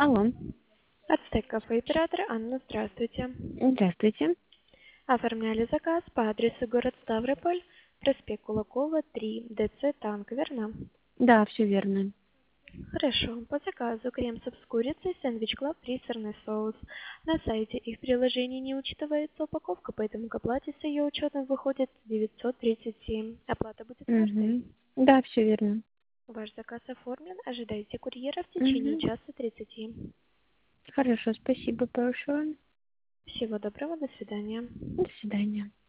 Алло, Ацтек кафе оператор Анна, здравствуйте. здравствуйте. Оформляли заказ по адресу город Ставрополь, проспект Кулакова, 3, ДЦ Танк, верно? Да, все верно. Хорошо. По заказу крем-суп с курицей, сэндвич клаб, фри, сырный соус. На сайте и в приложении не учитывается упаковка, поэтому к оплате с ее учетом выходит 937. Оплата будет картой. Угу. Да, все верно. Ваш заказ оформлен. Ожидайте курьера в течение Угу. часа 30. Хорошо, спасибо большое. Всего доброго, до свидания. До свидания.